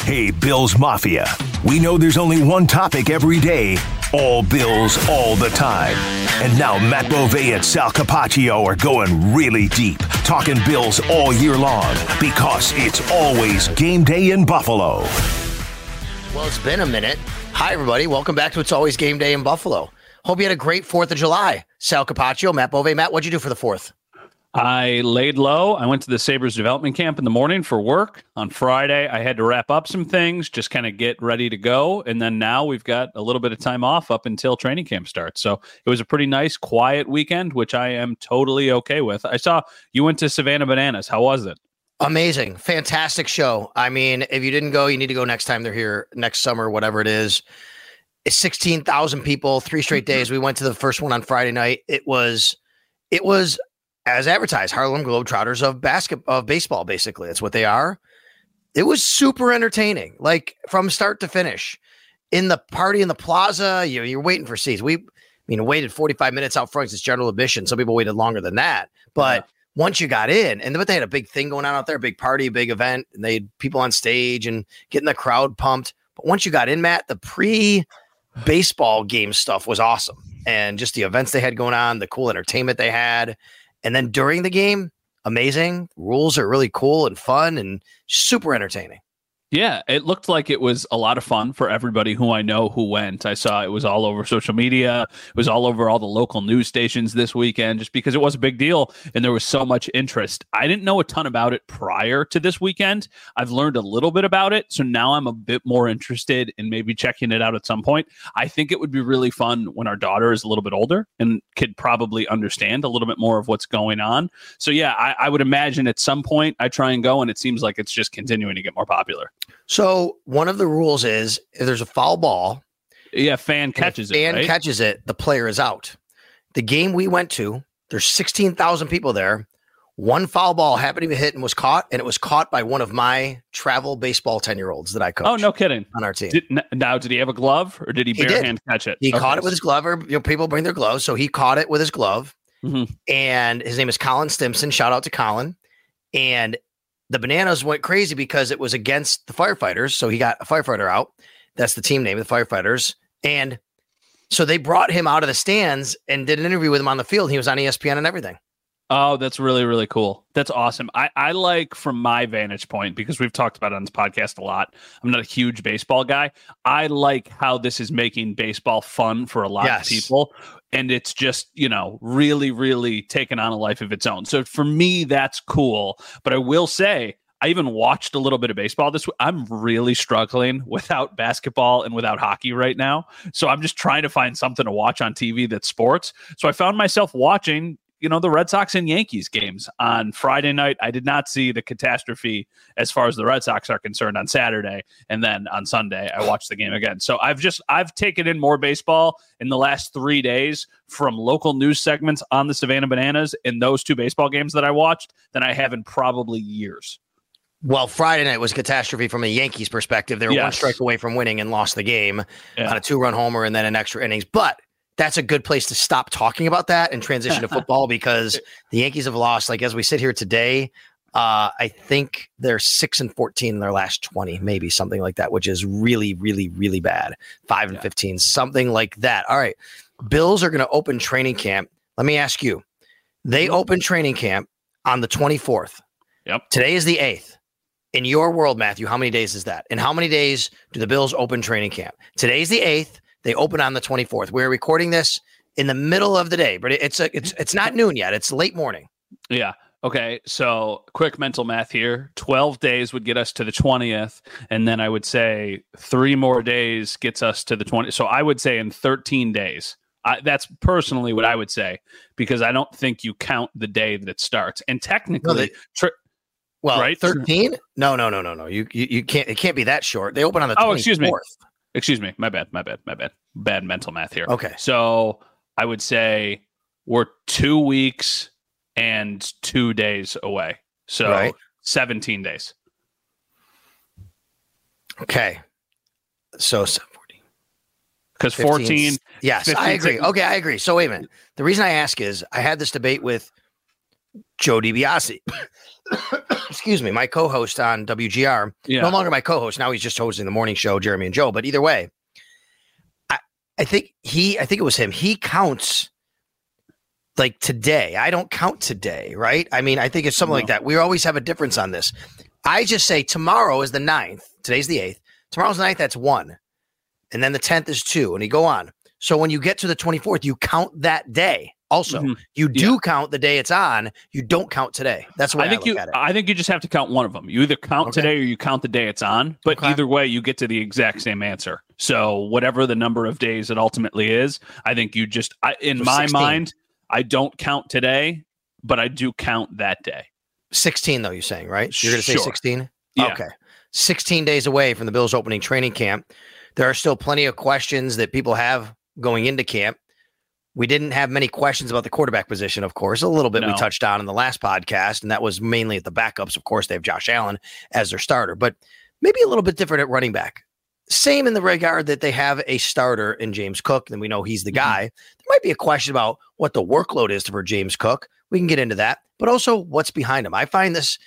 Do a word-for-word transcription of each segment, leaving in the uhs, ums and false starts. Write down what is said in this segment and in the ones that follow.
Hey, Bills Mafia. We know there's only one topic every day. All Bills, all the time. And now Matt Bove and Sal Capaccio are going really deep, talking Bills all year long, because it's always game day in Buffalo. Well, it's been a minute. Hi, everybody. Welcome back to It's Always Game Day in Buffalo. Hope you had a great fourth of July. Sal Capaccio, Matt Bove. Matt, what'd you do for the fourth? I laid low. I went to the Sabres development camp in the morning for work. On Friday, I had to wrap up some things, just kind of get ready to go. And then now we've got a little bit of time off up until training camp starts. So it was a pretty nice, quiet weekend, which I am totally okay with. I saw you went to Savannah Bananas. How was it? Amazing. Fantastic show. I mean, if you didn't go, you need to go next time they're here, next summer, whatever it is. It's sixteen thousand people, three straight days. We went to the first one on Friday night. It was, it was, as advertised, Harlem Globetrotters of basketball, of baseball, basically. That's what they are. It was super entertaining, like from start to finish. In the party in the plaza, you, you're waiting for seats. We, I mean, waited forty-five minutes out front. It's general admission. Some people waited longer than that. But yeah. Once you got in, and but they had a big thing going on out there, a big party, a big event, and they had people on stage and getting the crowd pumped. But once you got in, Matt, the pre-baseball game stuff was awesome. And just the events they had going on, the cool entertainment they had. And then during the game, amazing. Rules are really cool and fun and super entertaining. Yeah, it looked like it was a lot of fun for everybody who I know who went. I saw it was all over social media. It was all over all the local news stations this weekend, just because it was a big deal and there was so much interest. I didn't know a ton about it prior to this weekend. I've learned a little bit about it, so now I'm a bit more interested in maybe checking it out at some point. I think it would be really fun when our daughter is a little bit older and could probably understand a little bit more of what's going on. So yeah, I, I would imagine at some point I try and go, and it seems like it's just continuing to get more popular. So one of the rules is if there's a foul ball, yeah, fan catches it. Fan right? catches it, the player is out. The game we went to, there's sixteen thousand people there. One foul ball happened to be hit and was caught, and it was caught by one of my travel baseball ten-year-olds that I coached. Oh, no kidding. On our team. Did, now, did he have a glove, or did he, he bare did. hand catch it? He okay. caught it with his glove, or you know, people bring their gloves, so he caught it with his glove. Mm-hmm. And his name is Colin Stimson. Shout out to Colin. And the Bananas went crazy because it was against the Firefighters. So he got a firefighter out. That's the team name, the Firefighters. And so they brought him out of the stands and did an interview with him on the field. He was on E S P N and everything. Oh, that's really, really cool. That's awesome. I, I like, from my vantage point, because we've talked about it on this podcast a lot, I'm not a huge baseball guy. I like how this is making baseball fun for a lot yes. of people. And it's just, you know, really, really taking on a life of its own. So for me, that's cool. But I will say, I even watched a little bit of baseball this week. I'm really struggling without basketball and without hockey right now. So I'm just trying to find something to watch on T V that's sports. So I found myself watching, you know, the Red Sox and Yankees games on Friday night. I did not see the catastrophe as far as the Red Sox are concerned on Saturday. And then on Sunday, I watched the game again. So I've just, I've taken in more baseball in the last three days from local news segments on the Savannah Bananas in those two baseball games that I watched than I have in probably years. Well, Friday night was catastrophe from a Yankees perspective. They were yes. one strike away from winning and lost the game yeah. on a two-run homer and then an extra innings. But that's a good place to stop talking about that and transition to football, because the Yankees have lost, like as we sit here today, uh, I think they're six and fourteen in their last twenty, maybe something like that, which is really, really, really bad. Five and yeah. fifteen, something like that. All right. Bills are going to open training camp. Let me ask you, they open training camp on the twenty-fourth. Yep. Today is the eighth. In your world, Matthew, how many days is that? And how many days do the Bills open training camp? Today's the eighth. They open on the twenty-fourth. We're recording this in the middle of the day, but it's a, it's it's not noon yet. It's late morning. Yeah. Okay. So quick mental math here. twelve days would get us to the twentieth. And then I would say three more days gets us to the twentieth. So I would say in thirteen days. I, that's personally what I would say, because I don't think you count the day that it starts. And technically, no, they, tri- well, right? thirteen? No, no, no, no, no. You, you you can't. It can't be that short. They open on the oh, twenty-fourth. excuse me. Excuse me. My bad. My bad. My bad. Bad mental math here. Okay. So I would say we're two weeks and two days away. So right. seventeen days. Okay. So fourteen. Because fourteen. Yes, fifteen, I agree. sixteen. Okay, I agree. So wait a minute. The reason I ask is I had this debate with Joe DiBiase. Excuse me, my co-host on W G R. Yeah. No longer my co-host. Now he's just hosting the morning show, Jeremy and Joe. But either way, I, I think he, I think it was him. He counts like today. I don't count today, right? I mean, I think it's something no. like that. We always have a difference on this. I just say tomorrow is the ninth. Today's the eighth. Tomorrow's the ninth. That's one. And then the tenth is two. And you go on. So when you get to the twenty-fourth, you count that day. Also, mm-hmm. you do yeah. count the day it's on. You don't count today. That's what I think. I look you, at it. I think you just have to count one of them. You either count okay. today or you count the day it's on. But okay. either way, you get to the exact same answer. So whatever the number of days it ultimately is, I think you just, I, in so my sixteen. Mind, I don't count today, but I do count that day. sixteen, though, you're saying, right? You're going to say sure. sixteen? Yeah. Okay. sixteen days away from the Bills opening training camp. There are still plenty of questions that people have going into camp. We didn't have many questions about the quarterback position, of course. A little bit no. we touched on in the last podcast, and that was mainly at the backups. Of course, they have Josh Allen as their starter, but maybe a little bit different at running back. Same in the regard that they have a starter in James Cook, and we know he's the guy. Mm-hmm. There might be a question about what the workload is for James Cook. We can get into that, but also what's behind him. I find this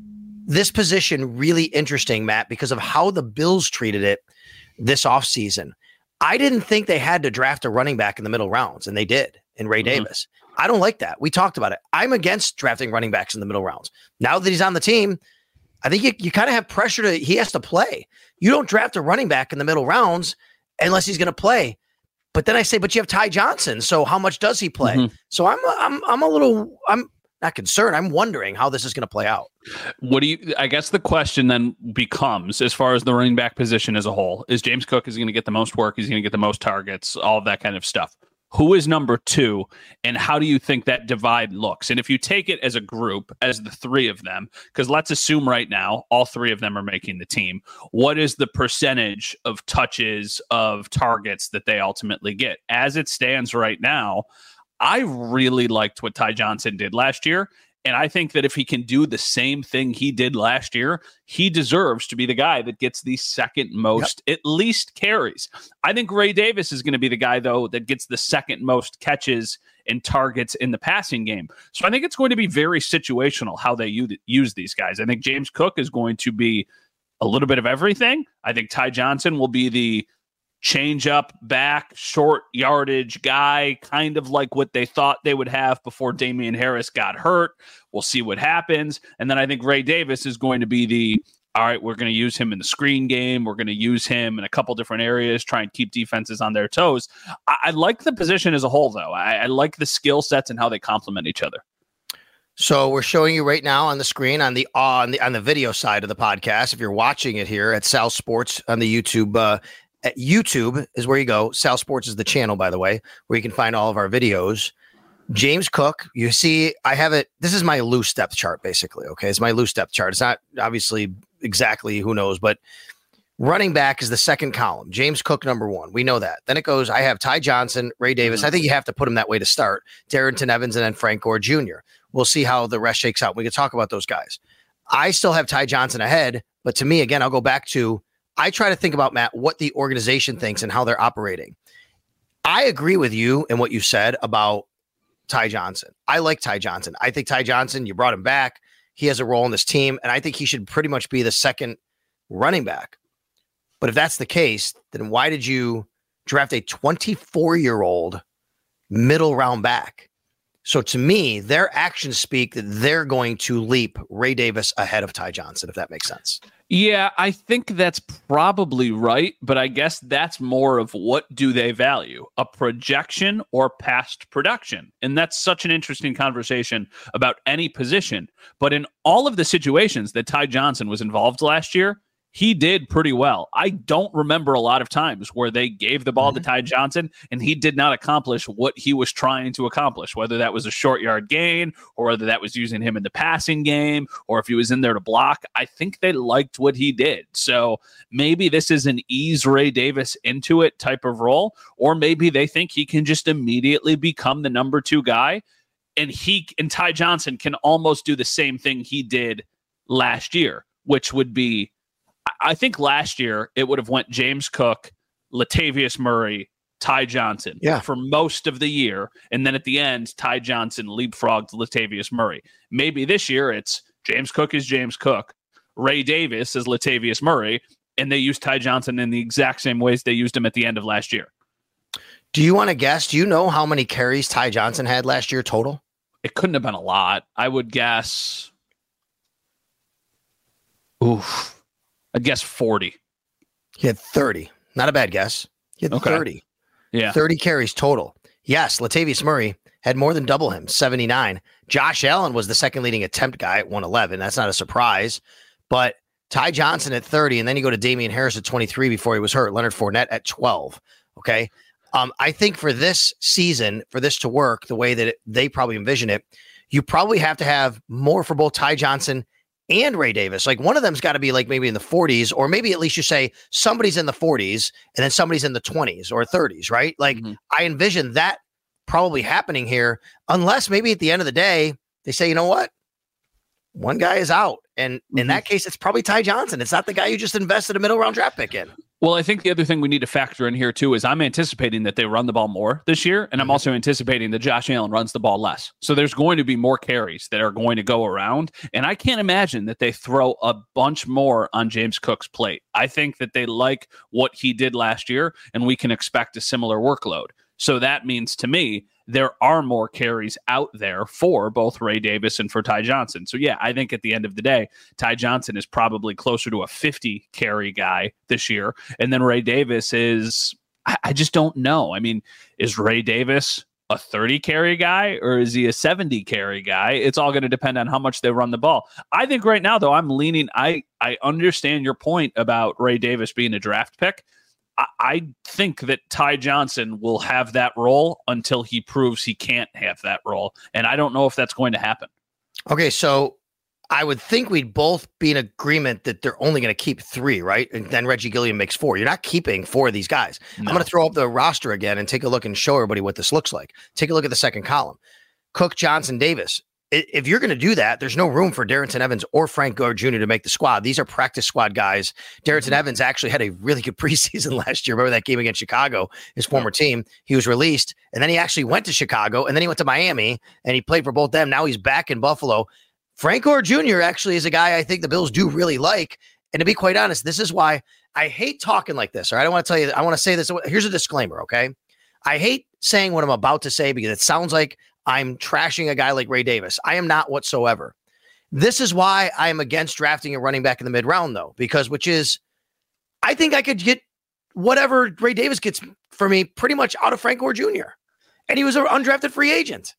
this position really interesting, Matt, because of how the Bills treated it this offseason. I didn't think they had to draft a running back in the middle rounds, and they did in Ray mm-hmm. Davis. I don't like that. We talked about it. I'm against drafting running backs in the middle rounds. Now that he's on the team, I think you, you kind of have pressure to, he has to play. You don't draft a running back in the middle rounds unless he's going to play. But then I say, but you have Ty Johnson. So how much does he play? Mm-hmm. So I'm, I'm, I'm a little, I'm not concerned. I'm wondering how this is going to play out. What do you, I guess the question then becomes, as far as the running back position as a whole, is James Cook is going to get the most work. He's going to get the most targets, all of that kind of stuff. Who is number two, and how do you think that divide looks? And if you take it as a group, as the three of them, because let's assume right now all three of them are making the team, what is the percentage of touches, of targets that they ultimately get? As it stands right now, I really liked what Ty Johnson did last year. And I think that if he can do the same thing he did last year, he deserves to be the guy that gets the second most, yep. at least carries. I think Ray Davis is going to be the guy, though, that gets the second most catches and targets in the passing game. So I think it's going to be very situational how they use, use these guys. I think James Cook is going to be a little bit of everything. I think Ty Johnson will be the change up back, short yardage guy, kind of like what they thought they would have before Damian Harris got hurt. We'll see what happens. And then I think Ray Davis is going to be the, all right, we're going to use him in the screen game. We're going to use him in a couple different areas, try and keep defenses on their toes. I, I like the position as a whole, though. I, I like the skill sets and how they complement each other. So we're showing you right now on the screen on the on the on the video side of the podcast. If you're watching it here at Sal Sports on the YouTube uh, At YouTube is where you go. Sal Sports is the channel, by the way, where you can find all of our videos. James Cook, you see, I have it. This is my loose depth chart, basically. Okay. It's my loose depth chart. It's not obviously exactly who knows, but running back is the second column. James Cook, number one. We know that. Then it goes, I have Ty Johnson, Ray Davis. Mm-hmm. I think you have to put him that way to start. Darrington Evans, and then Frank Gore Junior We'll see how the rest shakes out. We can talk about those guys. I still have Ty Johnson ahead, but to me, again, I'll go back to, I try to think about, Matt, what the organization thinks and how they're operating. I agree with you and what you said about Ty Johnson. I like Ty Johnson. I think Ty Johnson, you brought him back. He has a role in this team, and I think he should pretty much be the second running back. But if that's the case, then why did you draft a twenty-four-year-old middle round back? So to me, their actions speak that they're going to leap Ray Davis ahead of Ty Johnson, if that makes sense. Yeah, I think that's probably right, but I guess that's more of what do they value, a projection or past production? And that's such an interesting conversation about any position. But in all of the situations that Ty Johnson was involved last year, he did pretty well. I don't remember a lot of times where they gave the ball mm-hmm. to Ty Johnson and he did not accomplish what he was trying to accomplish, whether that was a short yard gain or whether that was using him in the passing game or if he was in there to block. I think they liked what he did. So maybe this is an ease Ray Davis into it type of role, or maybe they think he can just immediately become the number two guy and he and Ty Johnson can almost do the same thing he did last year, which would be, I think last year it would have went James Cook, Latavius Murray, Ty Johnson yeah. for most of the year. And then at the end, Ty Johnson leapfrogged Latavius Murray. Maybe this year it's James Cook is James Cook, Ray Davis is Latavius Murray, and they use Ty Johnson in the exact same ways they used him at the end of last year. Do you want to guess? Do you know how many carries Ty Johnson had last year total? It couldn't have been a lot. I would guess. Oof. I'd guess forty. He had thirty. Not a bad guess. He had okay. thirty. Yeah. thirty carries total. Yes, Latavius Murray had more than double him, seventy-nine. Josh Allen was the second leading attempt guy at one eleven. That's not a surprise. But Ty Johnson at thirty, and then you go to Damian Harris at twenty-three before he was hurt. Leonard Fournette at twelve. Okay. Um, I think for this season, for this to work the way that it, they probably envision it, you probably have to have more for both Ty Johnson and Ray Davis. Like one of them's got to be like maybe in the forties, or maybe at least you say somebody's in the forties and then somebody's in the twenties or thirties, right? Like mm-hmm. I envision that probably happening here, unless maybe at the end of the day, they say, you know what? One guy is out. And mm-hmm. in that case, it's probably Ty Johnson. It's not the guy you just invested a middle round draft pick in. Well, I think the other thing we need to factor in here, too, is I'm anticipating that they run the ball more this year, and I'm also anticipating that Josh Allen runs the ball less. So there's going to be more carries that are going to go around, and I can't imagine that they throw a bunch more on James Cook's plate. I think that they like what he did last year, and we can expect a similar workload. So that means to me, there are more carries out there for both Ray Davis and for Ty Johnson. So yeah, I think at the end of the day, Ty Johnson is probably closer to a fifty carry guy this year. And then Ray Davis is, I, I just don't know. I mean, is Ray Davis a thirty carry guy or is he a seventy carry guy? It's all going to depend on how much they run the ball. I think right now, though, I'm leaning, I, I understand your point about Ray Davis being a draft pick. I think that Ty Johnson will have that role until he proves he can't have that role. And I don't know if that's going to happen. Okay, so I would think we'd both be in agreement that they're only going to keep three, right? And then Reggie Gilliam makes four. You're not keeping four of these guys. No. I'm going to throw up the roster again and take a look and show everybody what this looks like. Take a look at the second column. Cook, Johnson, Davis. If you're going to do that, there's no room for Darrynton Evans or Frank Gore Junior to make the squad. These are practice squad guys. Darrynton mm-hmm. Evans actually had a really good preseason last year. Remember that game against Chicago, his former team? He was released, and then he actually went to Chicago, and then he went to Miami, and he played for both them. Now he's back in Buffalo. Frank Gore Junior actually is a guy I think the Bills do really like. And to be quite honest, this is why I hate talking like this. All right, I want to tell you, I want to say this. Here's a disclaimer, okay? I hate saying what I'm about to say because it sounds like I'm trashing a guy like Ray Davis. I am not whatsoever. This is why I am against drafting a running back in the mid round, though, because which is, I think I could get whatever Ray Davis gets for me pretty much out of Frank Gore Junior And he was an undrafted free agent.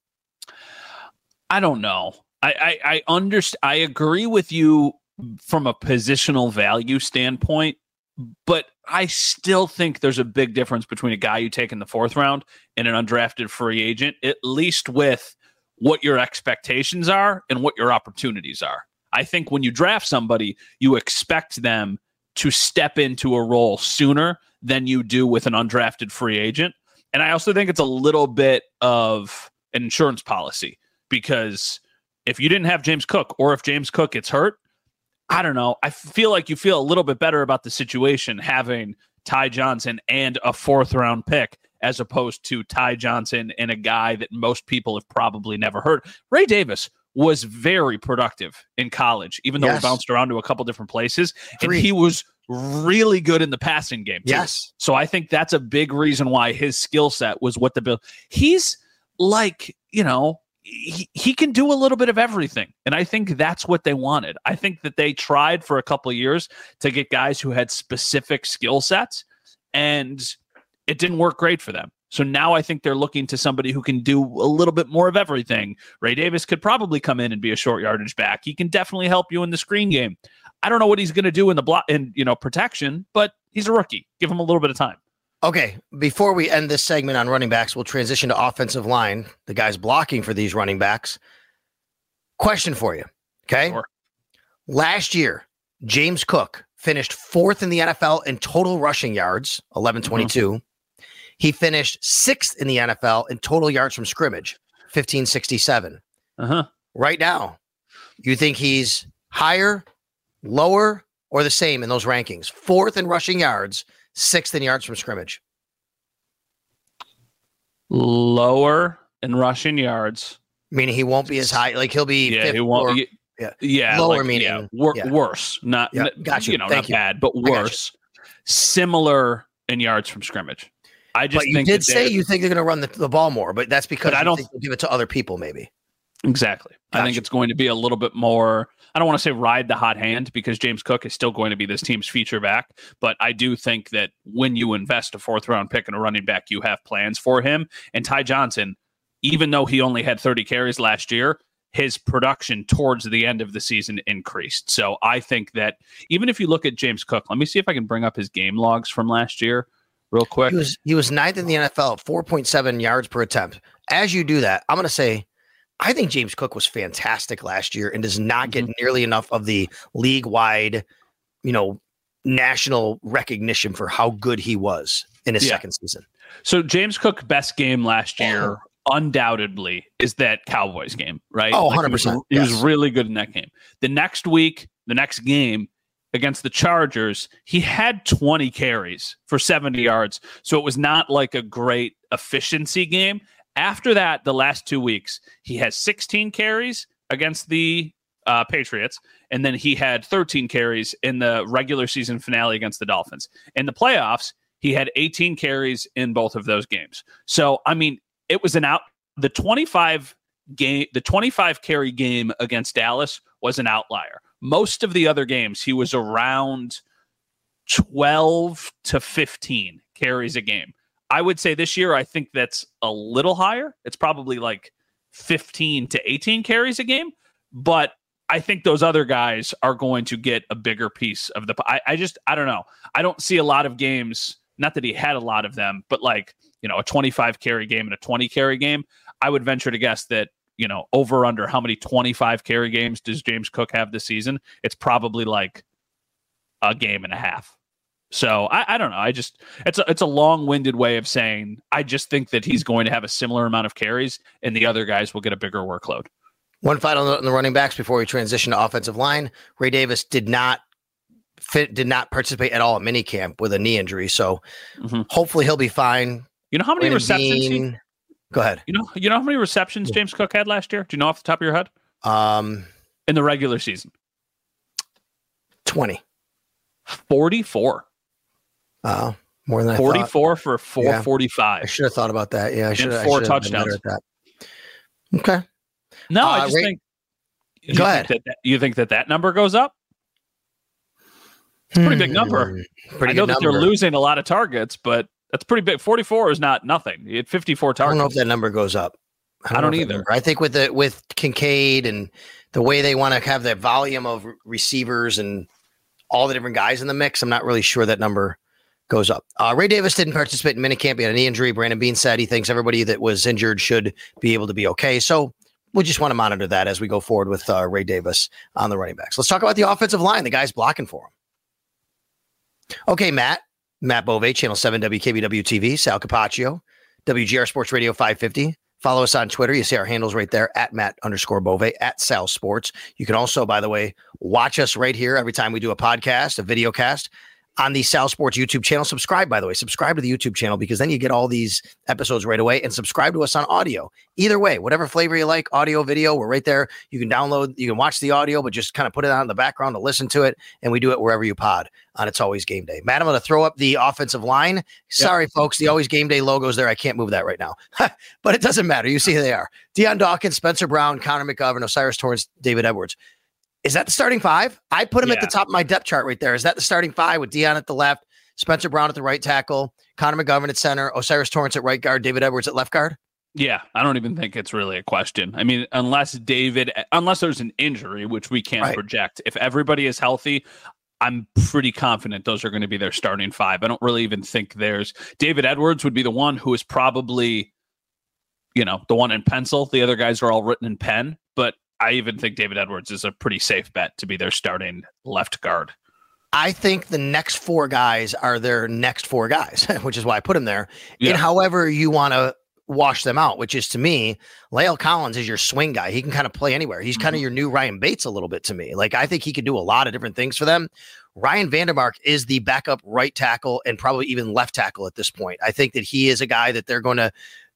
I don't know. I, I, I understand. I agree with you from a positional value standpoint, but I still think there's a big difference between a guy you take in the fourth round and an undrafted free agent, at least with what your expectations are and what your opportunities are. I think when you draft somebody, you expect them to step into a role sooner than you do with an undrafted free agent. And I also think it's a little bit of an insurance policy, because if you didn't have James Cook, or if James Cook gets hurt, I don't know. I feel like you feel a little bit better about the situation having Ty Johnson and a fourth round pick as opposed to Ty Johnson and a guy that most people have probably never heard. Ray Davis was very productive in college, even though yes. he bounced around to a couple different places. Three. And he was really good in the passing game, too. Yes. So I think that's a big reason why his skill set was what the Bill. He's like, you know, He, he can do a little bit of everything. And I think that's what they wanted. I think that they tried for a couple of years to get guys who had specific skill sets, and it didn't work great for them. So now I think they're looking to somebody who can do a little bit more of everything. Ray Davis could probably come in and be a short yardage back. He can definitely help you in the screen game. I don't know what he's going to do in the block and, you know, protection, but he's a rookie. Give him a little bit of time. Okay, before we end this segment on running backs, we'll transition to offensive line, the guys blocking for these running backs. Question for you, okay? Sure. Last year, James Cook finished fourth in the N F L in total rushing yards, eleven twenty-two. Mm-hmm. He finished sixth in the N F L in total yards from scrimmage, fifteen sixty-seven. Uh-huh. Right now, you think he's higher, lower, or the same in those rankings? Fourth in rushing yards, sixth in yards from scrimmage. Lower in rushing yards. Meaning he won't be as high. Like he'll be yeah, he won't. or, yeah, yeah, yeah, lower like, meaning yeah, wor- yeah. worse. Not, yeah. n- Gotcha. you know, Thank not you. bad, but worse. Similar in yards from scrimmage. I just but you think did that say you think they're going to run the, the ball more, but that's because but I you don't think they'll give it to other people, maybe. Exactly. Gotcha. I think it's going to be a little bit more. I don't want to say ride the hot hand because James Cook is still going to be this team's feature back. But I do think that when you invest a fourth round pick in a running back, you have plans for him. And Ty Johnson, even though he only had thirty carries last year, his production towards the end of the season increased. So I think that even if you look at James Cook, let me see if I can bring up his game logs from last year real quick. He was, he was ninth in the N F L at four point seven yards per attempt. As you do that, I'm going to say, I think James Cook was fantastic last year and does not get mm-hmm. nearly enough of the league-wide, you know, national recognition for how good he was in his yeah. second season. So James Cook's best game last year, oh. undoubtedly, is that Cowboys game, right? Oh, like one hundred percent. He, was, yes. he was really good in that game. The next week, the next game against the Chargers, he had twenty carries for seventy yards. So it was not like a great efficiency game. After that, the last two weeks, he has sixteen carries against the uh, Patriots, and then he had thirteen carries in the regular season finale against the Dolphins. In the playoffs, he had eighteen carries in both of those games. So, I mean, it was an out. The twenty-five game, the twenty-five carry game against Dallas was an outlier. Most of the other games, he was around twelve to fifteen carries a game. I would say this year, I think that's a little higher. It's probably like fifteen to eighteen carries a game. But I think those other guys are going to get a bigger piece of the I, I just, I don't know. I don't see a lot of games, not that he had a lot of them, but like, you know, a twenty-five carry game and a twenty carry game. I would venture to guess that, you know, over under how many twenty-five carry games does James Cook have this season? It's probably like a game and a half. So I, I don't know. I just it's a it's a long-winded way of saying I just think that he's going to have a similar amount of carries and the other guys will get a bigger workload. One final note on the running backs before we transition to offensive line. Ray Davis did not fit, did not participate at all at minicamp with a knee injury. So mm-hmm. hopefully he'll be fine. You know how many Brandon receptions? Bean, he, go ahead. You know you know how many receptions James Cook had last year? Do you know off the top of your head? Um, in the regular season, twenty, forty-four. Oh, more than I forty-four thought. for four forty-five. Yeah. I should have thought about that. Yeah, I should have. Four touchdowns. At that. Okay. No, uh, I just Ray, think. Go you ahead. Think that, you think that that number goes up? It's a pretty big number. Hmm, pretty I know that number. they're losing a lot of targets, but that's pretty big. forty-four is not nothing. You had fifty-four targets. I don't know if that number goes up. I don't, I don't either. Number. I think with the with Kincaid and the way they want to have that volume of receivers and all the different guys in the mix, I'm not really sure that number goes up. Uh, Ray Davis didn't participate in minicamp. He had a knee injury. Brandon Bean said he thinks everybody that was injured should be able to be okay. So we just want to monitor that as we go forward with uh, Ray Davis on the running backs. Let's talk about the offensive line. The guys blocking for him. Okay, Matt. Matt Bove, Channel seven W K B W T V. Sal Capaccio, W G R Sports Radio five fifty. Follow us on Twitter. You see our handles right there, at Matt underscore Bove, at Sal Sports. You can also, by the way, watch us right here every time we do a podcast, a video cast, on the Sal Sports YouTube channel. Subscribe, by the way. Subscribe to the YouTube channel because then you get all these episodes right away, and subscribe to us on audio. Either way, whatever flavor you like, audio, video, we're right there. You can download, you can watch the audio, but just kind of put it on in the background to listen to it, and we do it wherever you pod on It's Always Game Day. Matt, I'm going to throw up the offensive line. Sorry, yep. folks, the Always Game Day logo's there. I can't move that right now, but it doesn't matter. You see who they are. Deion Dawkins, Spencer Brown, Connor McGovern, Osiris Torrance, David Edwards. Is that the starting five? I put him yeah. at the top of my depth chart right there. Is that the starting five with Deion at the left, Spencer Brown at the right tackle, Connor McGovern at center, Osiris Torrance at right guard, David Edwards at left guard? Yeah, I don't even think it's really a question. I mean, unless David, unless there's an injury, which we can't right. project. If everybody is healthy, I'm pretty confident those are going to be their starting five. I don't really even think there's David Edwards would be the one who is probably, you know, the one in pencil. The other guys are all written in pen, but I even think David Edwards is a pretty safe bet to be their starting left guard. I think the next four guys are their next four guys, which is why I put him there. Yeah. And however you want to wash them out, which is to me, La'el Collins is your swing guy. He can kind of play anywhere. He's mm-hmm. kind of your new Ryan Bates a little bit to me. Like, I think he can do a lot of different things for them. Ryan Vandermark is the backup right tackle and probably even left tackle at this point. I think that he is a guy that they're going to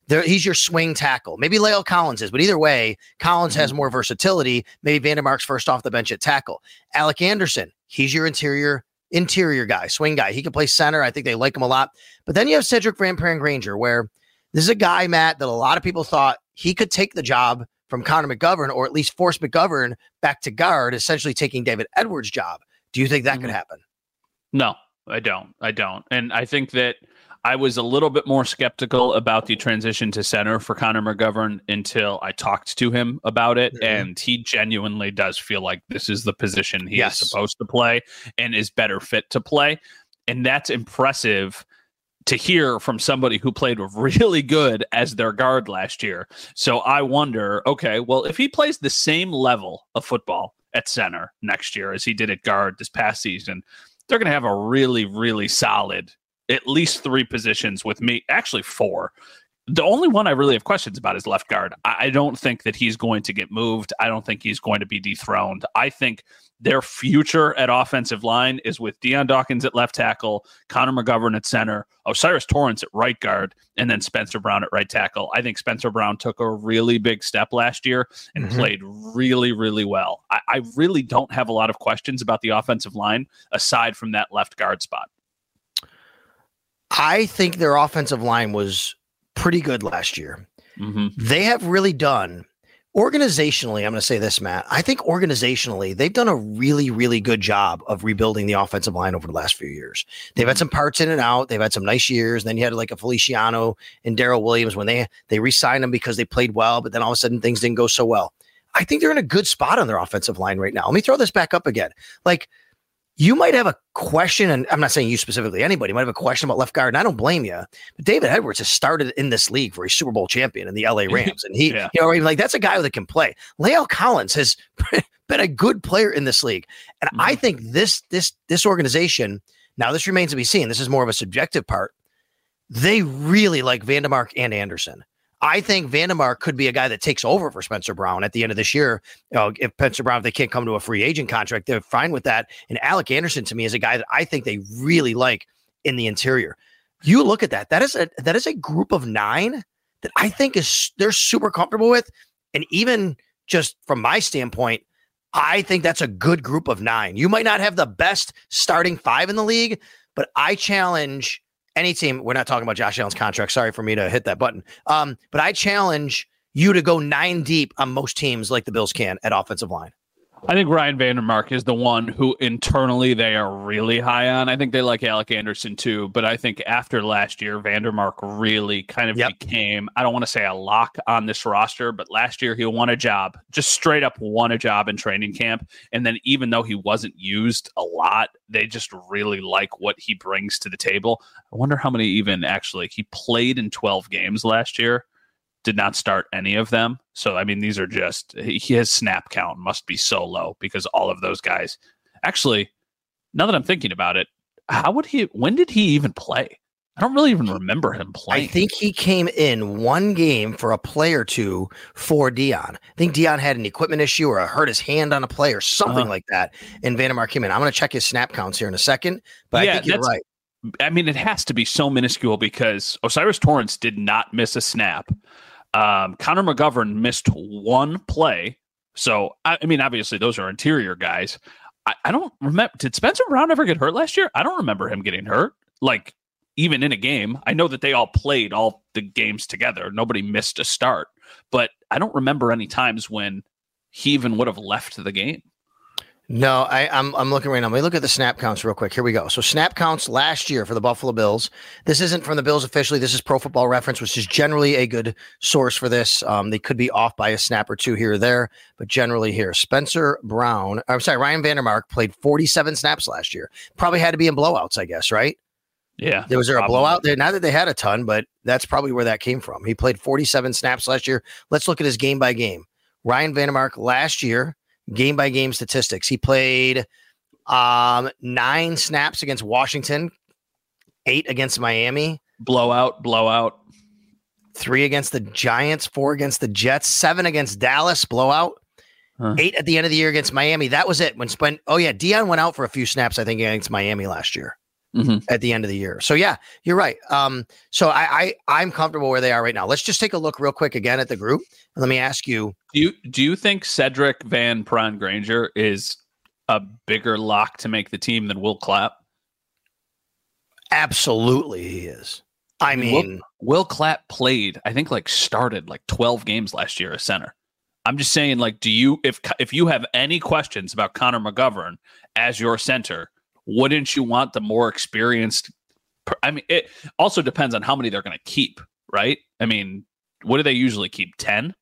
There, he's your swing tackle. Maybe La'el Collins is, but either way, Collins has more versatility. Maybe Vandermark's first off the bench at tackle. Alec Anderson, he's your interior interior guy, swing guy. He can play center. I think they like him a lot. But then you have Cedric Van Pran Granger, where this is a guy, Matt, that a lot of people thought he could take the job from Connor McGovern, or at least force McGovern back to guard, essentially taking David Edwards' job. Do you think that mm-hmm. could happen? No, I don't. I don't. And I think that I was a little bit more skeptical about the transition to center for Connor McGovern until I talked to him about it. Mm-hmm. And he genuinely does feel like this is the position he yes. is supposed to play and is better fit to play. And that's impressive to hear from somebody who played really good as their guard last year. So I wonder, okay, well, if he plays the same level of football at center next year as he did at guard this past season, they're going to have a really, really solid, at least three positions with me, actually four. The only one I really have questions about is left guard. I don't think that he's going to get moved. I don't think he's going to be dethroned. I think their future at offensive line is with Deion Dawkins at left tackle, Connor McGovern at center, O'Cyrus Torrence at right guard, and then Spencer Brown at right tackle. I think Spencer Brown took a really big step last year and mm-hmm. played really, really well. I, I really don't have a lot of questions about the offensive line aside from that left guard spot. I think their offensive line was pretty good last year. Mm-hmm. They have really done organizationally. I'm going to say this, Matt. I think organizationally, they've done a really, really good job of rebuilding the offensive line over the last few years. They've mm-hmm. had some parts in and out. They've had some nice years. And then you had like a Feliciano and Darrell Williams when they, they re-signed them because they played well, but then all of a sudden things didn't go so well. I think they're in a good spot on their offensive line right now. Let me throw this back up again. Like, you might have a question, and I'm not saying you specifically, anybody might have a question about left guard, and I don't blame you. But David Edwards has started in this league for a Super Bowl champion in the L A Rams, and he, yeah. you know, like that's a guy that can play. La'el Collins has been a good player in this league, and mm-hmm. I think this this this organization. Now, this remains to be seen. This is more of a subjective part. They really like Vandermark and Anderson. I think Vandermark could be a guy that takes over for Spencer Brown at the end of this year. You know, if Spencer Brown, if they can't come to a free agent contract, they're fine with that. And Alec Anderson, to me, is a guy that I think they really like in the interior. You look at that. That is a that is a group of nine that I think is they're super comfortable with. And even just from my standpoint, I think that's a good group of nine. You might not have the best starting five in the league, but I challenge any team. We're not talking about Josh Allen's contract. Sorry for me to hit that button. Um, but I challenge you to go nine deep on most teams like the Bills can at offensive line. I think Ryan Vandermark is the one who internally they are really high on. I think they like Alec Anderson too, but I think after last year, Vandermark really kind of yep. became, I don't want to say a lock on this roster, but last year he won a job, just straight up won a job in training camp. And then even though he wasn't used a lot, they just really like what he brings to the table. I wonder how many even actually he played in twelve games last year. Did not start any of them. So, I mean, these are just, his snap count must be so low because all of those guys. Actually, now that I'm thinking about it, how would he, when did he even play? I don't really even remember him playing. I think he came in one game for a play or two for Deion. I think Deion had an equipment issue or hurt his hand on a play or something uh-huh. like that. And Vandermark came in. I'm going to check his snap counts here in a second, but yeah, I think you're right. I mean, it has to be so minuscule because O'Cyrus Torrence did not miss a snap. Um, Connor McGovern missed one play. So, I, I mean, obviously those are interior guys. I, I don't remember. Did Spencer Brown ever get hurt last year? I don't remember him getting hurt. Like even in a game, I know that they all played all the games together. Nobody missed a start, but I don't remember any times when he even would have left the game. No, I, I'm I'm looking right now. Let me look at the snap counts real quick. Here we go. So snap counts last year for the Buffalo Bills. This isn't from the Bills officially. This is Pro Football Reference, which is generally a good source for this. Um, they could be off by a snap or two here or there, but generally here. Spencer Brown, I'm sorry, Ryan Vandermark played forty-seven snaps last year. Probably had to be in blowouts, I guess, right? Yeah. There was there probably. a blowout there? Not that they had a ton, but that's probably where that came from. He played forty-seven snaps last year. Let's look at his game by game. Ryan Vandermark last year, game by game statistics. He played um, nine snaps against Washington, eight against Miami. Blowout, blowout. Three against the Giants, four against the Jets, seven against Dallas, blowout. Huh. Eight at the end of the year against Miami. That was it. When Spent, oh yeah, Deion went out for a few snaps, I think, against Miami last year. mm-hmm. at the end of the year. So yeah, you're right. Um, so I, I I'm comfortable where they are right now. Let's just take a look real quick again at the group. And let me ask you: Do you do you think Cedric Van Pran Granger is a bigger lock to make the team than Will Clapp? Absolutely, he is. I mean, Will, Will Clapp played, I think, like started like twelve games last year as center. I'm just saying, like, do you if if you have any questions about Connor McGovern as your center, wouldn't you want the more experienced? I mean, it also depends on how many they're going to keep, right? I mean, what do they usually keep? ten?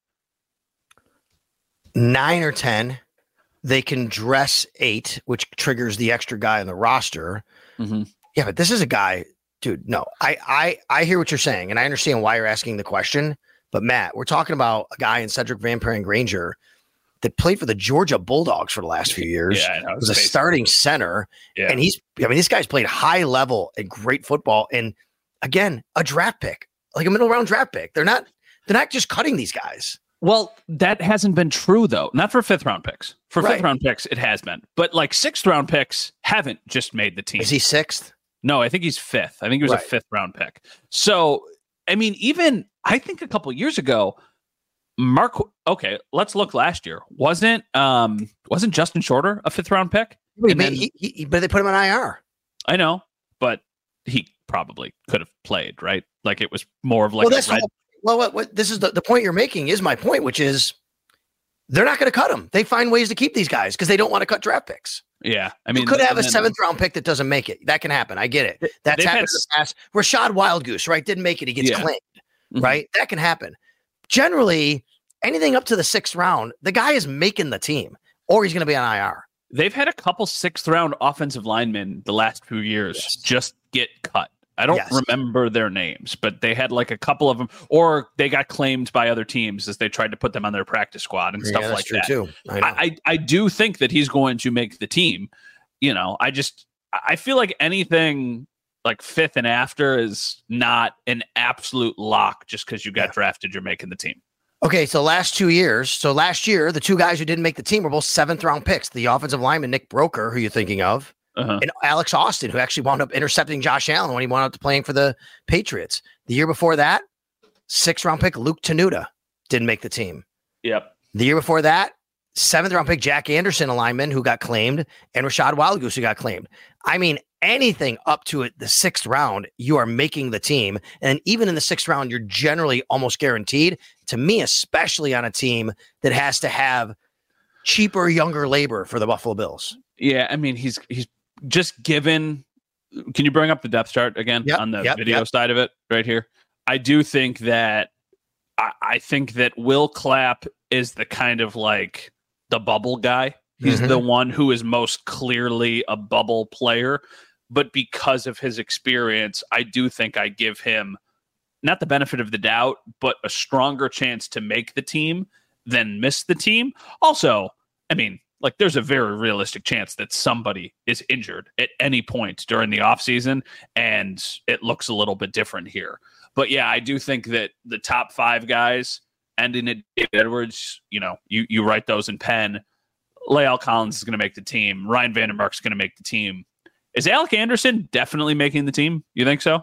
Nine or ten. They can dress eight, which triggers the extra guy on the roster. Mm-hmm. Yeah, but this is a guy, dude. No, I, I, I hear what you're saying, and I understand why you're asking the question. But Matt, we're talking about a guy in Cedric Van Pran Granger that played for the Georgia Bulldogs for the last few years. Yeah, was a starting center, yeah. and he's. I mean, this guy's played high level and great football, and again, a draft pick, like a middle round draft pick. They're not. They're not just cutting these guys. Well, that hasn't been true, though. Not for fifth round picks. For right. fifth round picks, it has been. But like sixth round picks haven't just made the team. Is he sixth? No, I think he's fifth. I think he was right. a fifth round pick. So, I mean, even I think a couple years ago, Mark. Okay, let's look last year. Wasn't um wasn't Justin Shorter a fifth round pick? Wait, then, he, he, but they put him on I R. I know, but he probably could have played, right? Like it was more of like well, a that's red. Whole, well, what, what this is the, the point you're making is my point, which is they're not going to cut them. They find ways to keep these guys because they don't want to cut draft picks. Yeah, I mean, you could have a then, seventh round pick that doesn't make it. That can happen. I get it. That's happened in the past. Rashad Wildgoose, right? Didn't make it. He gets yeah. claimed, mm-hmm. right? That can happen. Generally, anything up to the sixth round, the guy is making the team, or he's going to be on I R. They've had a couple sixth round offensive linemen the last few years yes. just get cut. I don't yes. remember their names, but they had like a couple of them, or they got claimed by other teams as they tried to put them on their practice squad and yeah, stuff that's like true that. Too. I, I, I I do think that he's going to make the team. You know, I just I feel like anything like fifth and after is not an absolute lock just because you got yeah. drafted, you're making the team. Okay, so last two years, so last year, the two guys who didn't make the team were both seventh round picks. The offensive lineman, Nick Broker, who you're thinking of, uh-huh. and Alex Austin, who actually wound up intercepting Josh Allen when he wound up playing for the Patriots. The year before that, sixth round pick, Luke Tenuta, didn't make the team. Yep. The year before that, seventh round pick, Jack Anderson, a lineman who got claimed, and Rashad Wildgoose, who got claimed. I mean, anything up to it, the sixth round, you are making the team. And even in the sixth round, you're generally almost guaranteed. To me, especially on a team that has to have cheaper, younger labor for the Buffalo Bills. Yeah, I mean, he's he's just given. Can you bring up the depth chart again yep, on the yep, video yep. side of it right here? I do think that I, I think that Will Clapp is the kind of like the bubble guy. He's mm-hmm. the one who is most clearly a bubble player. But because of his experience, I do think I give him not the benefit of the doubt, but a stronger chance to make the team than miss the team. Also, I mean, like there's a very realistic chance that somebody is injured at any point during the offseason, and it looks a little bit different here. But yeah, I do think that the top five guys ending at David Edwards, you know, you, you write those in pen. La'el Collins is going to make the team. Ryan Vandermark is going to make the team. Is Alec Anderson definitely making the team? You think so?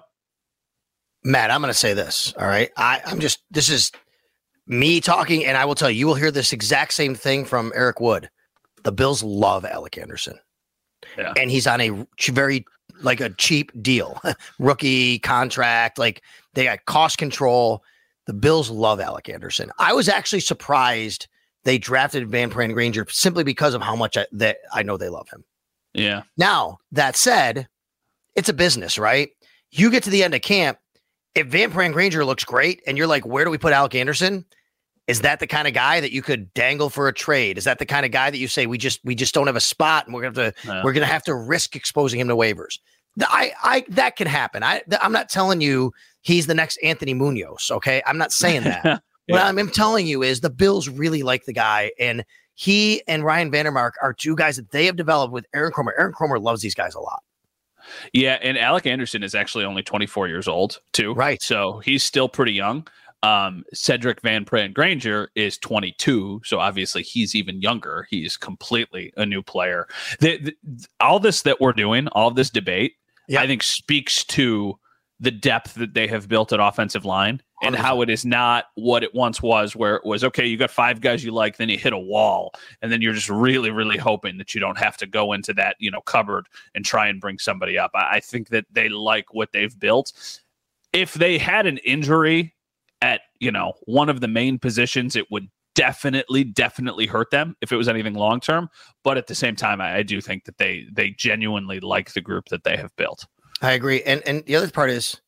Matt, I'm going to say this. All right. I, I'm just, this is me talking, and I will tell you, you will hear this exact same thing from Eric Wood. The Bills love Alec Anderson. Yeah. And he's on a very, like a cheap deal, rookie contract. Like they got cost control. The Bills love Alec Anderson. I was actually surprised they drafted Van Pran Granger simply because of how much I, that I know they love him. Yeah. Now, that said, it's a business, right? You get to the end of camp. If Van Pran Granger looks great and you're like, where do we put Alec Anderson? Is that the kind of guy that you could dangle for a trade? Is that the kind of guy that you say, we just, we just don't have a spot and we're going to have to, no. we're going to have to risk exposing him to waivers? I, I, that can happen. I, I'm not telling you he's the next Anthony Munoz. Okay. I'm not saying that. yeah. What I'm, I'm telling you is the Bills really like the guy, and he and Ryan Vandermark are two guys that they have developed with Aaron Kromer. Aaron Kromer loves these guys a lot. Yeah, and Alec Anderson is actually only twenty-four years old, too. Right. So he's still pretty young. Um, Cedric Van Pran Granger is twenty-two, so obviously he's even younger. He's completely a new player. The, the, all this that we're doing, all of this debate, yep. I think speaks to the depth that they have built at offensive line and one hundred percent how it is not what it once was, where it was, okay, you got five guys you like, then you hit a wall, and then you're just really, really hoping that you don't have to go into that, you know, cupboard and try and bring somebody up. I, I think that they like what they've built. If they had an injury at, you know, one of the main positions, it would definitely, definitely hurt them if it was anything long-term. But at the same time, I, I do think that they, they genuinely like the group that they have built. I agree. And and the other part is,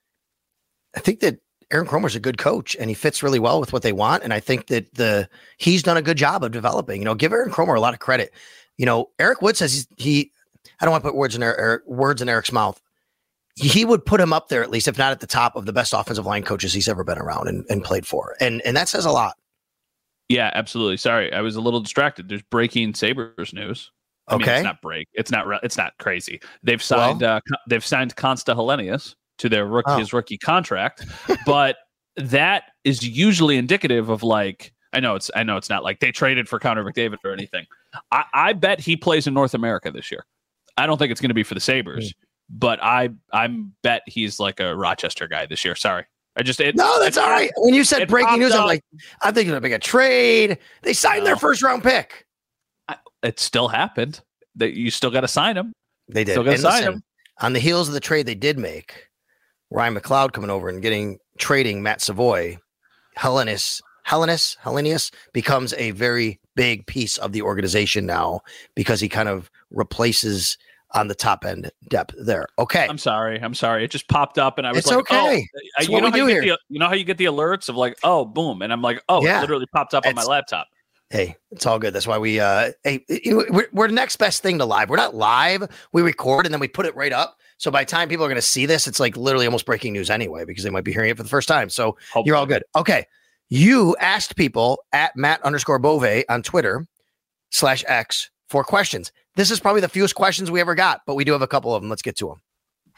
I think that Aaron Kromer's a good coach and he fits really well with what they want. And I think that the he's done a good job of developing. You know, give Aaron Kromer a lot of credit. You know, Eric Wood says he's, he, I don't want to put words in Eric, words in Eric's mouth. He would put him up there, at least, if not at the top of the best offensive line coaches he's ever been around and, and played for. And and that says a lot. Yeah, absolutely. Sorry, I was a little distracted. There's breaking Sabres news. I okay, mean, it's not break. It's not. It's not crazy. They've signed. Well, uh, they've signed Consta Helenius to their rookie, oh. his rookie contract, but that is usually indicative of like. I know it's. I know it's not like they traded for Connor McDavid or anything. I, I bet he plays in North America this year. I don't think it's going to be for the Sabres, mm. but I I bet he's like a Rochester guy this year. Sorry. I just it, no, that's it, all right. When you said breaking news, up. I'm like, I'm thinking of a big trade. They signed no. their first round pick. It still happened. That you still got to sign him. They did. Still got to sign him. On the heels of the trade they did make, Ryan McLeod coming over and getting trading Matt Savoy, Helenius, Helenius, Helenius becomes a very big piece of the organization now because he kind of replaces on the top end depth there. Okay. I'm sorry. I'm sorry. It just popped up and I was it's like, okay. oh, it's you what know we how do you here. Get the, you know how you get the alerts of like, oh, boom. And I'm like, oh, yeah. It literally popped up it's, on my laptop. Hey, it's all good. That's why we, uh, hey, we're, we're the next best thing to live. We're not live. We record and then we put it right up. So by the time people are going to see this, it's like literally almost breaking news anyway, because they might be hearing it for the first time. So Hopefully. You're all good. Okay. You asked people at Matt underscore Bove on Twitter slash X for questions. This is probably the fewest questions we ever got, but we do have a couple of them. Let's get to them.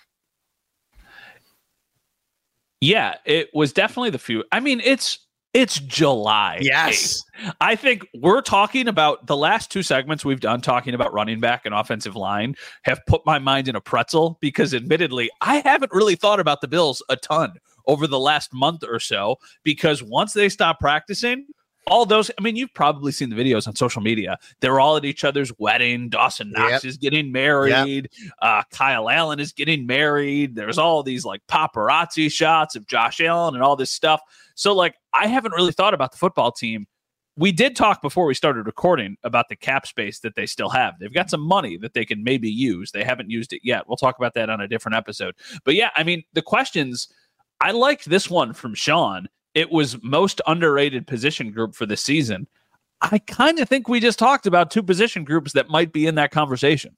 Yeah, it was definitely the few. I mean, it's, It's July. Yes. eighth. I think we're talking about the last two segments we've done talking about running back and offensive line have put my mind in a pretzel because admittedly, I haven't really thought about the Bills a ton over the last month or so because once they stop practicing, all those, I mean, you've probably seen the videos on social media. They're all at each other's wedding. Dawson Knox yep. is getting married. Yep. Uh, Kyle Allen is getting married. There's all these like paparazzi shots of Josh Allen and all this stuff. So like, I haven't really thought about the football team. We did talk before we started recording about the cap space that they still have. They've got some money that they can maybe use. They haven't used it yet. We'll talk about that on a different episode. But yeah, I mean, the questions, I liked this one from Sean. It was most underrated position group for the season. I kind of think we just talked about two position groups that might be in that conversation.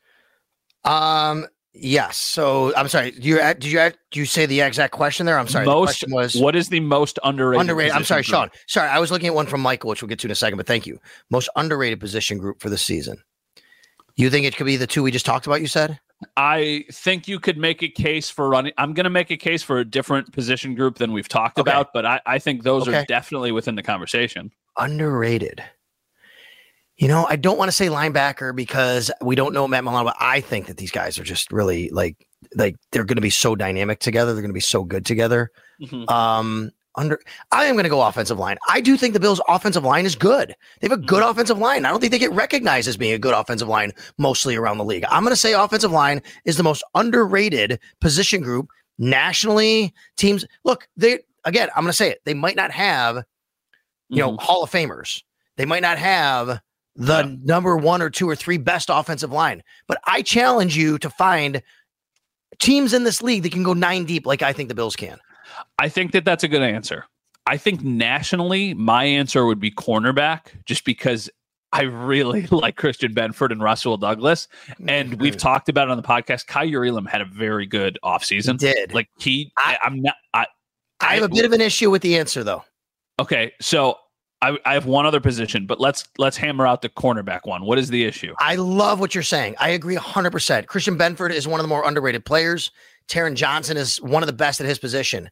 Um, yes. So I'm sorry. Did you did you did you say the exact question there? I'm sorry. Most, the question was what is the most underrated? Underrated. I'm sorry, group? Sean. Sorry, I was looking at one from Michael, which we'll get to in a second. But thank you. Most underrated position group for the season. You think it could be the two we just talked about? You said. I think you could make a case for running. I'm going to make a case for a different position group than we've talked okay. about, but I, I think those okay. are definitely within the conversation. Underrated. You know, I don't want to say linebacker because we don't know Matt Milano, but I think that these guys are just really like, like they're going to be so dynamic together. They're going to be so good together. Mm-hmm. Um, Under, I am going to go offensive line. I do think the Bills' offensive line is good. They have a good mm-hmm. offensive line. I don't think they get recognized as being a good offensive line mostly around the league. I'm going to say offensive line is the most underrated position group nationally. Teams, look, they again, I'm going to say it. They might not have, you mm-hmm. know, Hall of Famers. They might not have the yeah. number one or two or three best offensive line. But I challenge you to find teams in this league that can go nine deep like I think the Bills can. I think that that's a good answer. I think nationally, my answer would be cornerback, just because I really like Christian Benford and Russell Douglas. And mm-hmm. we've talked about it on the podcast. Kyer Elam had a very good offseason. He did. Like he, I, I'm not, I, I have a bit of an issue with the answer though. Okay. So I, I have one other position, but let's, let's hammer out the cornerback one. What is the issue? I love what you're saying. I agree one hundred percent. Christian Benford is one of the more underrated players. Taron Johnson is one of the best at his position.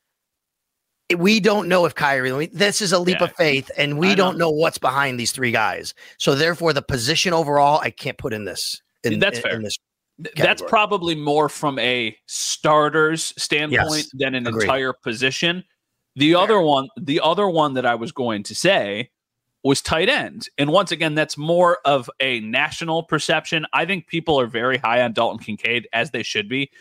We don't know if Kyrie, this is a leap yeah. of faith, and we don't know what's behind these three guys. So therefore, the position overall, I can't put in this. In, That's in, fair. In this, category. That's probably more from a starter's standpoint Yes. than an Agreed. entire position. The Fair. other one, the other one that I was going to say was tight end. And once again, that's more of a national perception. I think people are very high on Dalton Kincaid, as they should be.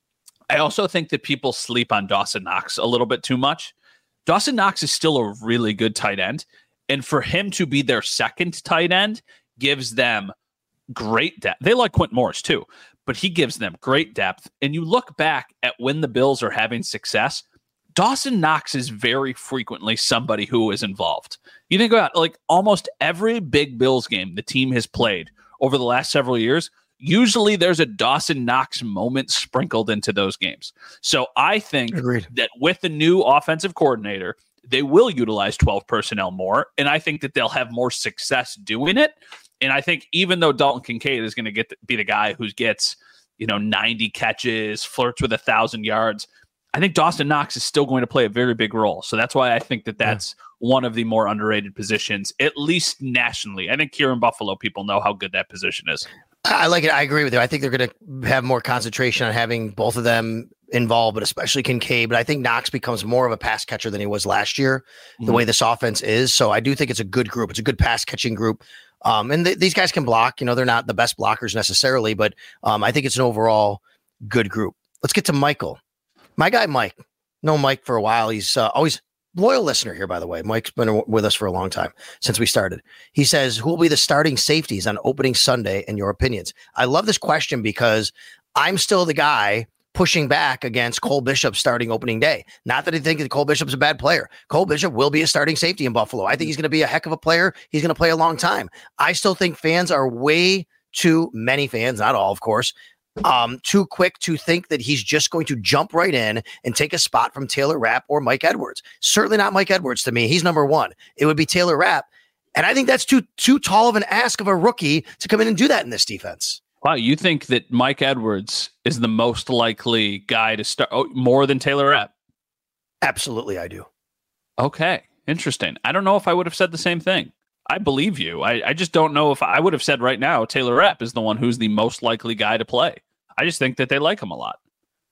I also think that people sleep on Dawson Knox a little bit too much. Dawson Knox is still a really good tight end. And for him to be their second tight end gives them great depth. They like Quentin Morris too, but he gives them great depth. And you look back at when the Bills are having success, Dawson Knox is very frequently somebody who is involved. You think about like almost every big Bills game the team has played over the last several years, usually there's a Dawson Knox moment sprinkled into those games. So I think Agreed. that with the new offensive coordinator, they will utilize twelve personnel more. And I think that they'll have more success doing it. And I think even though Dalton Kincaid is going to get to be the guy who gets, you know, ninety catches, flirts with a thousand yards, I think Dawson Knox is still going to play a very big role. So that's why I think that that's yeah. one of the more underrated positions, at least nationally. I think here in Buffalo, people know how good that position is. I like it. I agree with you. I think they're going to have more concentration on having both of them involved, but especially Kincaid. But I think Knox becomes more of a pass catcher than he was last year, mm-hmm. the way this offense is. So I do think it's a good group. It's a good pass catching group. Um, and th- these guys can block. You know, they're not the best blockers necessarily, but um, I think it's an overall good group. Let's get to Michael. My guy, Mike. Know Mike for a while. He's uh, always loyal listener here, by the way. Mike's been with us for a long time since we started. He says, who will be the starting safeties on opening Sunday in your opinions? I love this question because I'm still the guy pushing back against Cole Bishop starting opening day. Not that I think that Cole Bishop's a bad player. Cole Bishop will be a starting safety in Buffalo. I think he's going to be a heck of a player. He's going to play a long time. I still think fans are way too many fans, not all, of course, um, too quick to think that he's just going to jump right in and take a spot from Taylor Rapp or Mike Edwards. Certainly not Mike Edwards to me. He's number one. It would be Taylor Rapp. And I think that's too too tall of an ask of a rookie to come in and do that in this defense. Wow, you think that Mike Edwards is the most likely guy to start oh, more than Taylor Rapp? Absolutely, I do. Okay, interesting. I don't know if I would have said the same thing. I believe you. I, I just don't know if I would have said right now Taylor Rapp is the one who's the most likely guy to play. I just think that they like him a lot.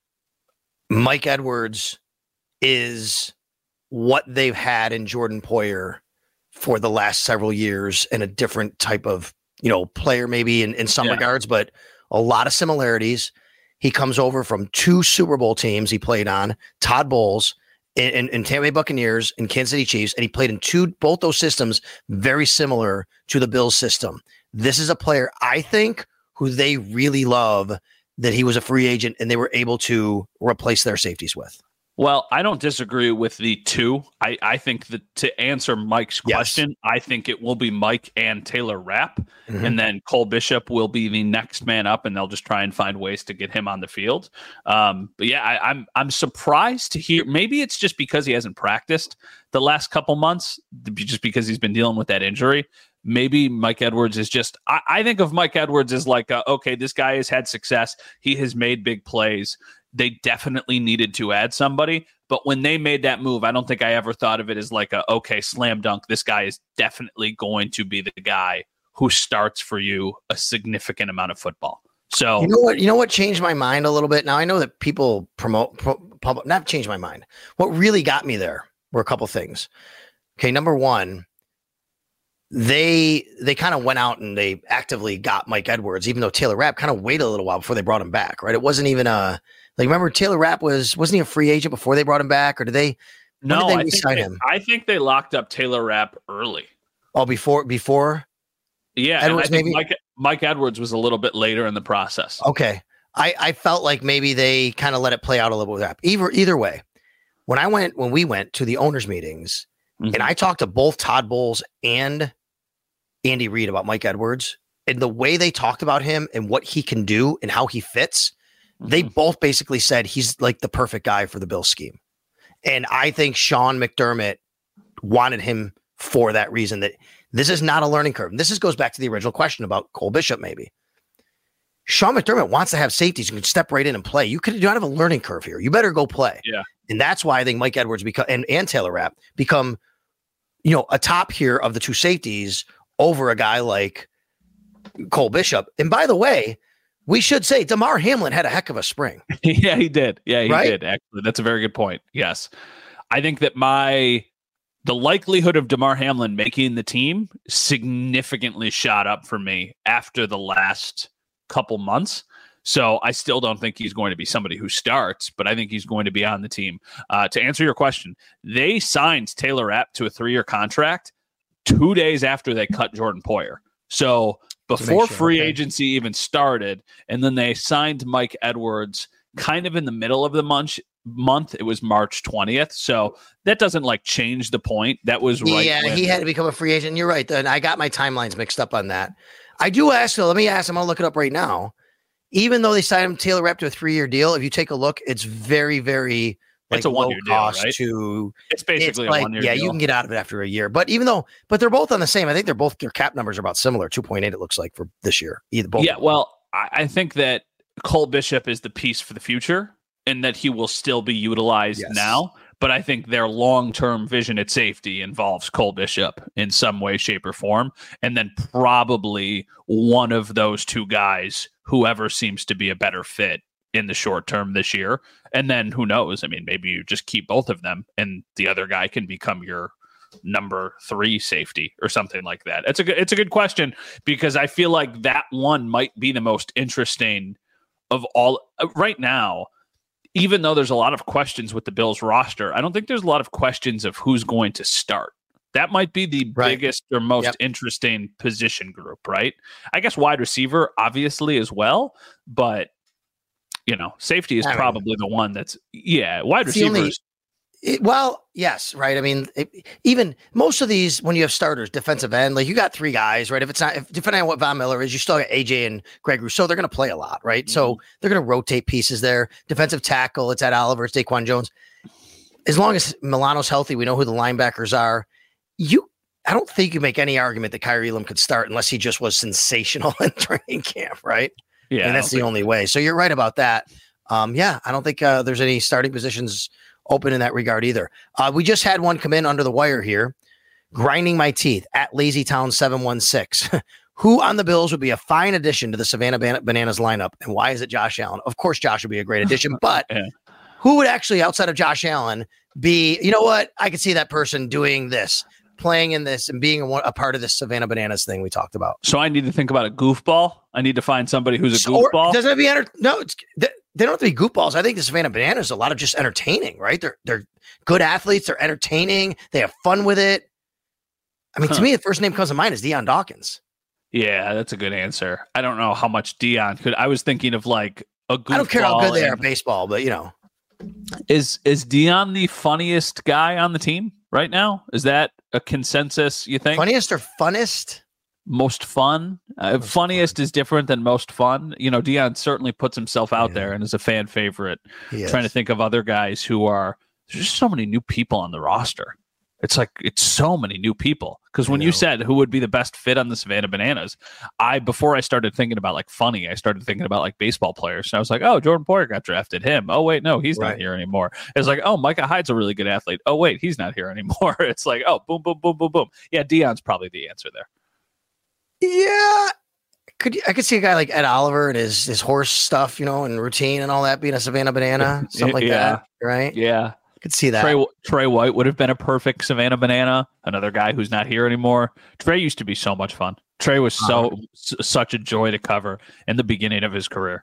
Mike Edwards is what they've had in Jordan Poyer for the last several years in a different type of, you know, player maybe in, in some yeah. regards, but a lot of similarities. He comes over from two Super Bowl teams he played on, Todd Bowles and, and, and Tampa Bay Buccaneers and Kansas City Chiefs, and he played in two both those systems very similar to the Bills system. This is a player, I think, who they really love that he was a free agent and they were able to replace their safeties with. Well, I don't disagree with the two. I, I think that to answer Mike's question, yes. I think it will be Mike and Taylor Rapp, mm-hmm. and then Cole Bishop will be the next man up, and they'll just try and find ways to get him on the field. Um, but yeah, I, I'm I'm surprised to hear. Maybe it's just because he hasn't practiced the last couple months, just because he's been dealing with that injury. Maybe Mike Edwards is just. I, I think of Mike Edwards as like, a, okay, this guy has had success. He has made big plays. They definitely needed to add somebody, but when they made that move, I don't think I ever thought of it as like a, okay, slam dunk. This guy is definitely going to be the guy who starts for you a significant amount of football. So you know what, you know what changed my mind a little bit. Now I know that people promote, pro, public, not changed my mind. What really got me there were a couple things. Okay. Number one, they, they kind of went out and they actively got Mike Edwards, even though Taylor Rapp kind of waited a little while before they brought him back. Right. It wasn't even a, Like, remember Taylor Rapp was, wasn't he a free agent before they brought him back, or did they, no, did they I, think they him? I think they locked up Taylor Rapp early. Oh, before, before? Yeah. Edwards, and I think maybe? Mike, Mike Edwards was a little bit later in the process. Okay. I, I felt like maybe they kind of let it play out a little bit with Rapp. Either, either way, when I went, when we went to the owners meetings mm-hmm. and I talked to both Todd Bowles and Andy Reid about Mike Edwards and the way they talked about him and what he can do and how he fits, they both basically said he's like the perfect guy for the Bills scheme. And I think Sean McDermott wanted him for that reason, that this is not a learning curve. And this is, goes back to the original question about Cole Bishop, maybe. Sean McDermott wants to have safeties who can step right in and play. You could you don't have a learning curve here. You better go play. Yeah. And that's why I think Mike Edwards become and, and Taylor Rapp become, you know, a top here of the two safeties over a guy like Cole Bishop. And by the way, We should say Damar Hamlin had a heck of a spring. Yeah, he did. Yeah, he right? did. Actually, that's a very good point. Yes. I think that my the likelihood of Damar Hamlin making the team significantly shot up for me after the last couple months. So I still don't think he's going to be somebody who starts, but I think he's going to be on the team. Uh, to answer your question, they signed Taylor Rapp to a three-year contract two days after they cut Jordan Poyer. So before sure, free okay. agency even started, and then they signed Mike Edwards kind of in the middle of the month. month it was March twentieth, so that doesn't like change the point. That was right. Yeah, when- he had to become a free agent. You're right. Then I got my timelines mixed up on that. I do ask, so let me ask, I'm gonna look it up right now. Even though they signed him Taylor Rapp to a three-year deal, if you take a look, it's very, very like, it's a one-year deal, right? To, it's basically it's a like, one-year yeah, deal. you can get out of it after a year. But even though, but they're both on the same. I think they're both their cap numbers are about similar, two point eight. It looks like for this year, either both. Yeah, well, I, I think that Cole Bishop is the piece for the future, and that he will still be utilized yes. now. But I think their long-term vision at safety involves Cole Bishop in some way, shape, or form. And then probably one of those two guys, whoever seems to be a better fit in the short term this year. And then who knows? I mean, maybe you just keep both of them and the other guy can become your number three safety or something like that. It's a good, it's a good question, because I feel like that one might be the most interesting of all uh, right now. Even though there's a lot of questions with the Bills roster, I don't think there's a lot of questions of who's going to start. That might be the right. biggest or most yep. interesting position group, right? I guess wide receiver, obviously, as well. But, you know, safety is I probably mean, the one that's, yeah, wide receivers. It, well, yes, right. I mean, it, even most of these, when you have starters, defensive end, like you got three guys, right? If it's not, if, depending on what Von Miller is, you still got A J and Greg Rousseau. They're going to play a lot, right? Mm-hmm. So they're going to rotate pieces there. Defensive tackle, it's Ed Oliver, it's Daquan Jones. As long as Milano's healthy, we know who the linebackers are. You, I don't think you make any argument that Kyrie Elam could start unless he just was sensational in training camp, right? Yeah, and that's the only way. So you're right about that. Um, yeah, I don't think uh, there's any starting positions open in that regard either. Uh, we just had one come in under the wire here. Grinding my teeth at LazyTown seven one six. Who on the Bills would be a fine addition to the Savannah Ban- Bananas lineup? And why is it Josh Allen? Of course, Josh would be a great addition, but yeah. who would actually, outside of Josh Allen, be, you know what? I could see that person doing this, playing in this and being a, a part of this Savannah Bananas thing we talked about. So I need to think about a goofball. I need to find somebody who's a so, goofball. Doesn't it be enter- No, it's, they, they don't have to be goofballs. I think the Savannah Bananas is a lot of just entertaining, right? They're they're good athletes. They're entertaining. They have fun with it. I mean, huh. to me, the first name comes to mind is Dion Dawkins. Yeah, that's a good answer. I don't know how much Dion could. I was thinking of like a goofball. I don't care how good they are at baseball, but you know, is is Dion the funniest guy on the team right now? Is that a consensus? You think funniest or funnest? Most fun. Uh, most funniest fun. Is different than most fun. You know, Dion certainly puts himself out yeah. there and is a fan favorite. Trying to think of other guys who are. There's just so many new people on the roster. It's like it's so many new people. Because when you said who would be the best fit on the Savannah Bananas, I before I started thinking about like funny, I started thinking about like baseball players. And I was like, oh, Jordan Poyer got drafted. Him. Oh wait, no, he's right. not here anymore. It's like, oh, Micah Hyde's a really good athlete. Oh wait, he's not here anymore. It's like, oh, boom, boom, boom, boom, boom. Yeah, Dion's probably the answer there. Yeah, could I could see a guy like Ed Oliver and his his horse stuff, you know, and routine and all that being a Savannah Banana, something like yeah. that, right? Yeah, could see that. Trey, Trey White would have been a perfect Savannah Banana. Another guy who's not here anymore. Trey used to be so much fun. Trey was so uh-huh. s- such a joy to cover in the beginning of his career.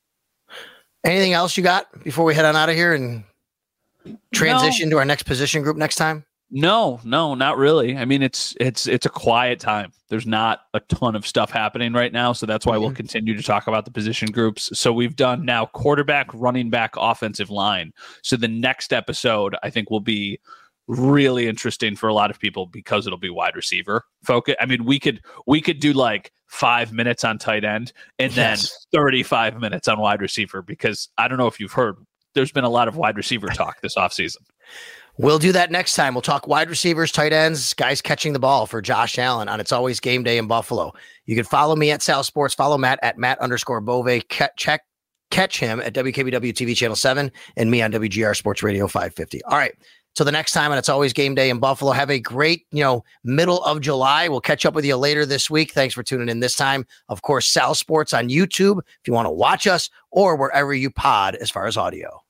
Anything else you got before we head on out of here and transition no. to our next position group next time? No, no, not really. I mean, it's it's it's a quiet time. There's not a ton of stuff happening right now, so that's why mm-hmm. we'll continue to talk about the position groups. So we've done now quarterback, running back, offensive line. So the next episode, I think, will be really interesting for a lot of people because it'll be wide receiver focus. I mean, we could we could do like five minutes on tight end and yes. then thirty-five minutes on wide receiver because I don't know if you've heard, there's been a lot of wide receiver talk this offseason. We'll do that next time. We'll talk wide receivers, tight ends, guys catching the ball for Josh Allen on It's Always Game Day in Buffalo. You can follow me at Sal Sports. Follow Matt at Matt underscore Bove. Check, catch him at W K B W T V Channel seven and me on W G R Sports Radio five fifty. All right. Till the next time, and it's always game day in Buffalo. Have a great, you know, middle of July. We'll catch up with you later this week. Thanks for tuning in this time. Of course, Sal Sports on YouTube if you want to watch us, or wherever you pod as far as audio.